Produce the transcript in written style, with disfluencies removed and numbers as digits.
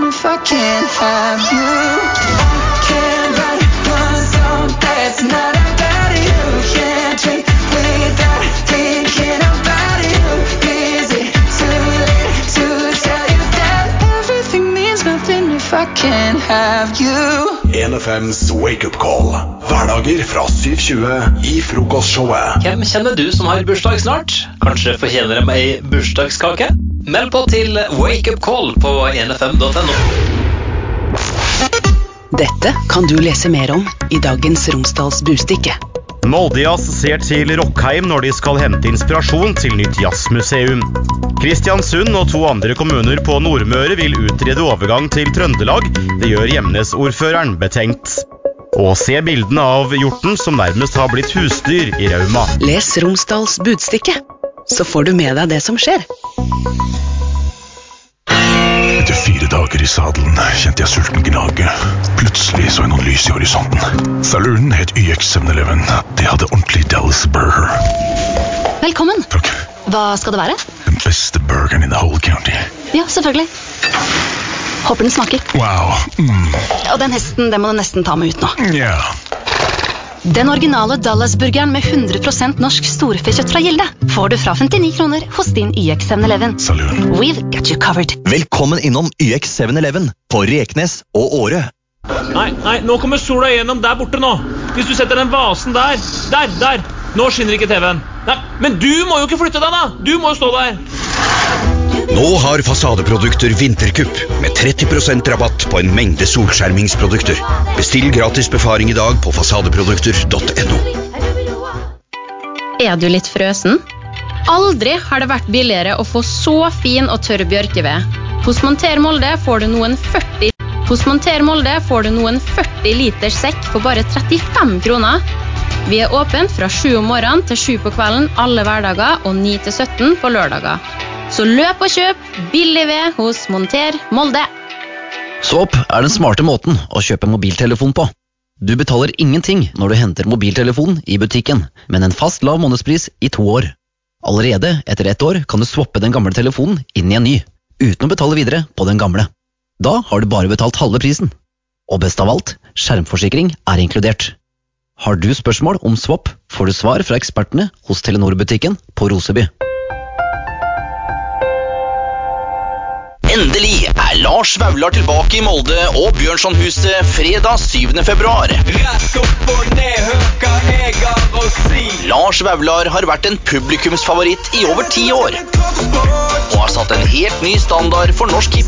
if I can't have you. Can't write one song that's not about you. Can't drink without thinking about you. Is it too late to tell you that everything means nothing if I can't have you? 1FMs Wake Up Call. Hverdager fra 7:20 i frokostshowet. Hvem kjenner du som har bursdag snart? Kanskje fortjener dem ei bursdagskake? Meld på til Wake Up Call på 1fm.no. Dette kan du lese mer om i dagens Romsdals Budstikke. Molde-jazz ser til Rockheim når de skal hente inspirasjon til nytt jazzmuseum. Kristiansund og 2 andre kommuner på Nordmøre vil utrede overgang til Trøndelag. Det gjør Gjemnes-ordføreren betenkt. Og se bildene av hjorten som nærmest har blitt husdyr i Rauma. Les Romsdals Budstikke, så får du med deg det som skjer. Etter 4 dager i sadelen kjente jeg sulten gnage. Plutselig så jeg noen lys i horisonten. Saloonen het YX 7-Eleven. Det hadde ordentlig Dallas Burger. Velkommen. Takk. Hva skal det være? Den beste burgeren in the whole county. Ja, selvfølgelig. Håper den smaker. Wow. Og den hesten, den må du nesten ta med ut nå. Ja. Den originale Dallas-burgeren med 100% norsk storfekjøtt fra Gilde får du fra 59 kroner hos din YX 7-Eleven. Saloon. We've got you covered. Velkommen innom YX 7-Eleven på Reknes og Åre. Nei, nå kommer sola igjennom der borte nå. Hvis du setter den vasen der. Nå skinner ikke TV-en. Nei, men du må jo ikke flytte deg da. Du må jo stå der. Nå har Fasadeprodukter vinterkupp med 30% rabatt på en mengde solskjermingsprodukter. Bestill gratis befaring i dag på fasadeprodukter.no. Er du litt frøsen? Aldri har det vært billigere å få så fin og tørr bjørkeved. Hos Monter Molde får du noen 40 liters sekk for bare 35 kroner. Vi er åpent fra 7 om morgenen til 7 på kvelden alle hverdager og 9 til 17 på lørdager. Så løp og kjøp billig ved hos Monter Molde. Swap er den smarte måten å kjøpe mobiltelefon på. Du betaler ingenting når du henter mobiltelefon i butikken, men en fast lav månedspris i 2 år. Allerede etter 1 år kan du swappe den gamle telefonen inn i en ny, uten å betale videre på den gamle. Da har du bare betalt halve prisen. Og best av alt, skjermforsikring er inkludert. Har du spørsmål om swap, får du svar fra ekspertene hos Telenor-butikken på Roseby. Endelig er Lars Vaular tilbake i Molde og Bjørnsonhuset fredag 7. februar. Lars Vaular har vært en publikumsfavoritt i over 10 år og har satt en helt ny standard for norsk